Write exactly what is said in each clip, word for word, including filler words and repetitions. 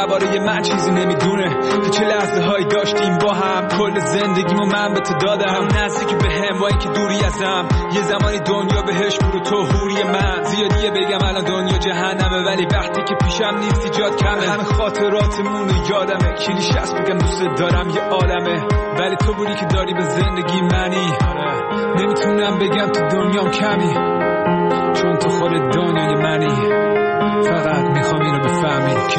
درباره من چیزی نمیدونه که چه لحظه هایی داشتیم با هم. کل زندگیمو من به تو دادم، نزدیکی به هم با اینکه دوری ازم. یه زمانی دنیا بهش برو تو حوری من. زیادیه بگم الان دنیا جهنمه، ولی وقتی که پیشم نیستی جات کمه. همه خاطراتمون یادمه، کلیش هست بگم دوست دارم یه عالمه، ولی تو بودی که داری به زندگی منی. نمیتونم بگم تو دنیام کمی، چون تو خود دنیای منی. فقط میخوام اینو بفهمی که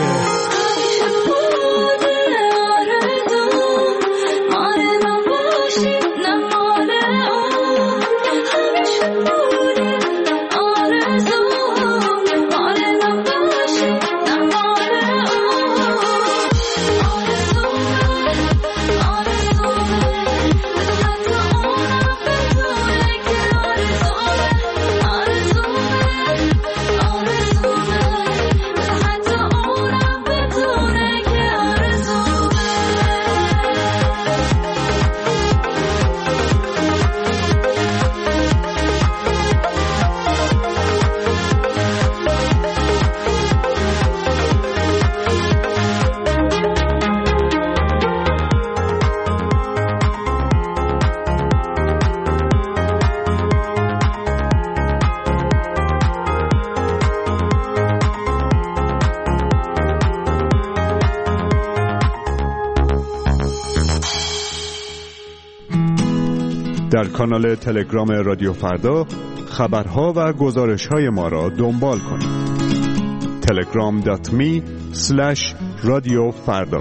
در کانال تلگرام رادیو فردا خبرها و گزارش‌های ما را دنبال کنید. تلگرام دات می اسلش رادیو فردا.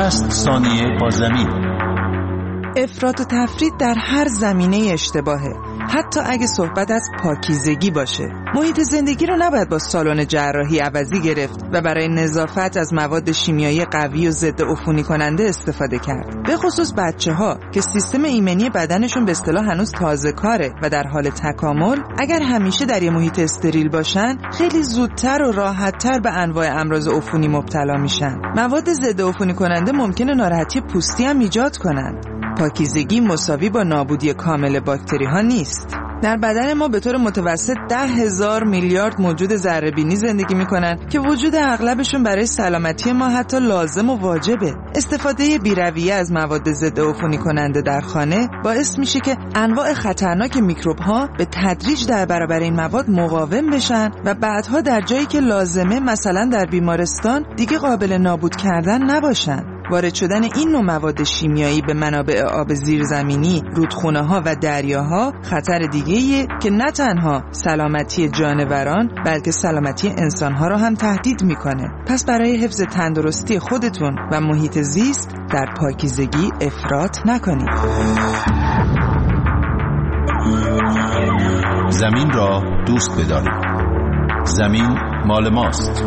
شصت ثانیه با زمین. افراط و تفرید در هر زمینه اشتباهه، حتی اگه صحبت از پاکیزگی باشه. محیط زندگی رو نباید با سالن جراحی عوضی گرفت و برای نظافت از مواد شیمیایی قوی و ضد عفونی کننده استفاده کرد. به خصوص بچه‌ها که سیستم ایمنی بدنشون به اصطلاح هنوز تازه کاره و در حال تکامل، اگر همیشه در یه محیط استریل باشن، خیلی زودتر و راحت‌تر به انواع امراض عفونی مبتلا میشن. مواد ضد عفونی کننده ممکنه ناراحتی پوستی هم ایجاد کنن. پاکیزگی مساوی با نابودی کامل باکتری ها نیست. در بدن ما به طور متوسط ده هزار میلیارد موجود ذره‌بینی زندگی میکنن که وجود اغلبشون برای سلامتی ما حتی لازم و واجبه. استفاده بی‌رویه از مواد ضد عفونی کننده در خانه باعث میشه که انواع خطرناک میکروب ها به تدریج در برابر این مواد مقاوم بشن و بعدها در جایی که لازمه، مثلا در بیمارستان، دیگه قابل نابود کردن نباشن. وارد شدن این نوع مواد شیمیایی به منابع آب زیرزمینی، رودخونه‌ها و دریاها خطر دیگه‌ایه که نه تنها سلامتی جانوران بلکه سلامتی انسان‌ها رو هم تهدید می‌کنه. پس برای حفظ تندرستی خودتون و محیط زیست در پاکیزگی افراط نکنید. زمین را دوست بدارید. زمین مال ماست.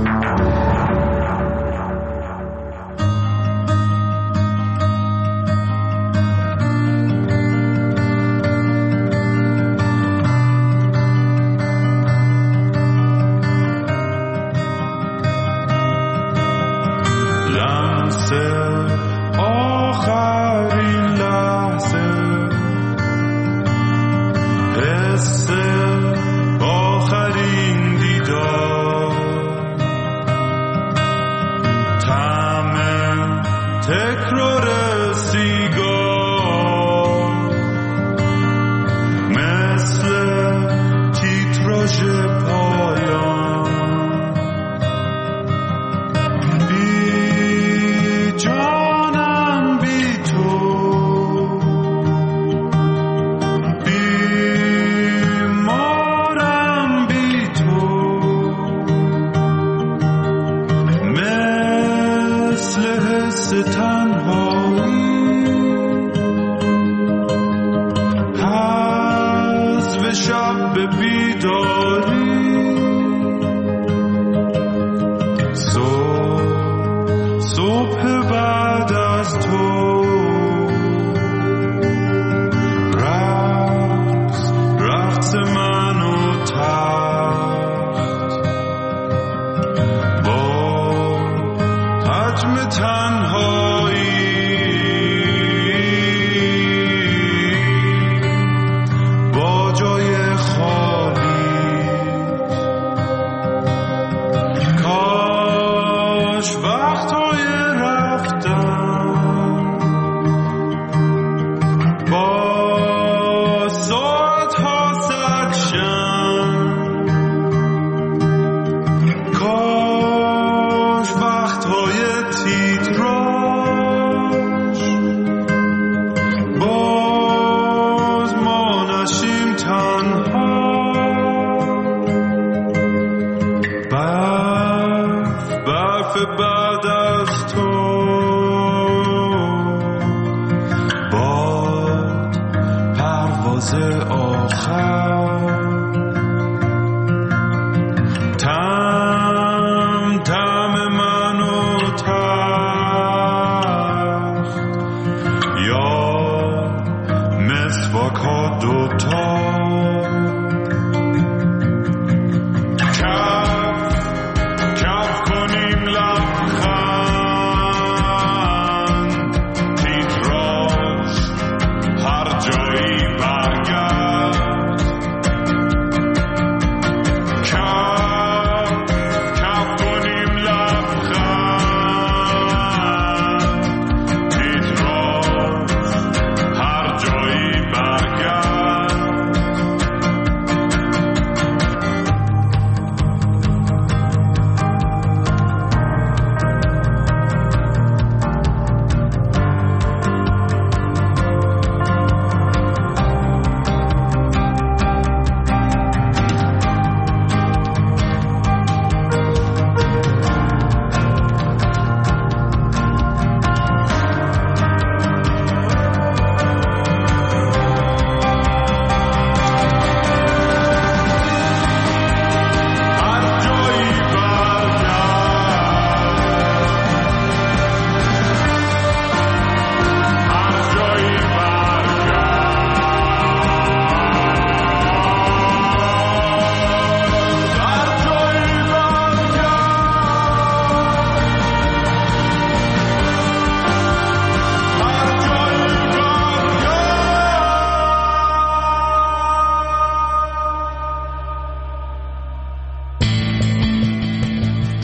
کف کف کنیم لبخند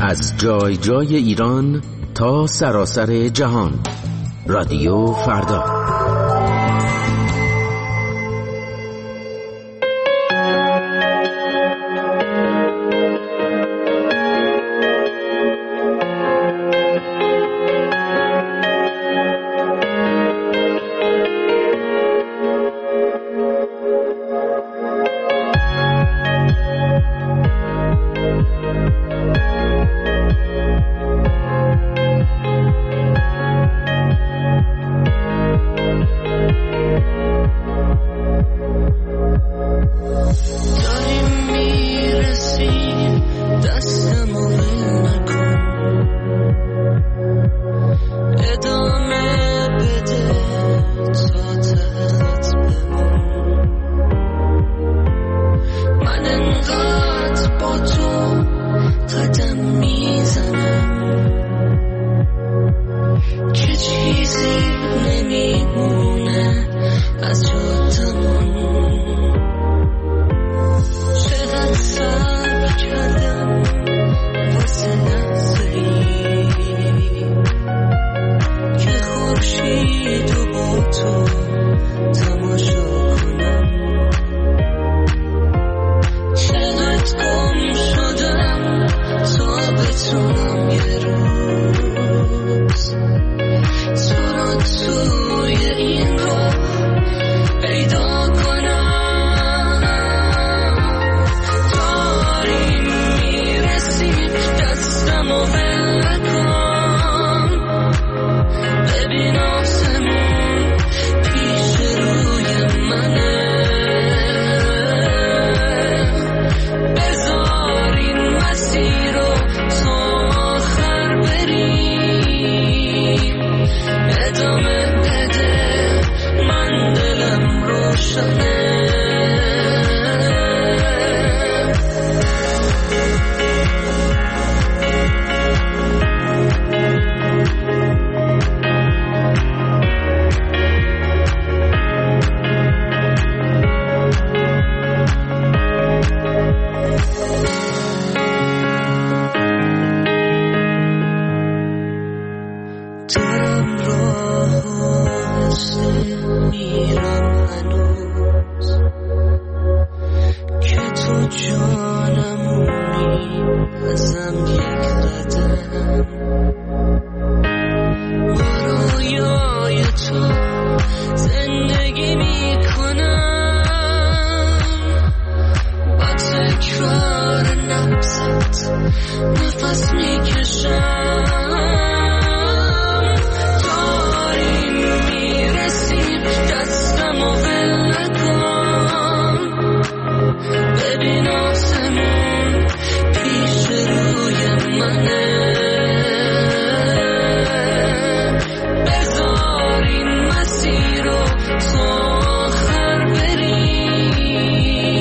از جای جای ایران تا سراسر جهان. رادیو فردا.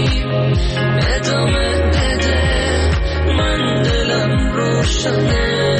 Chanel.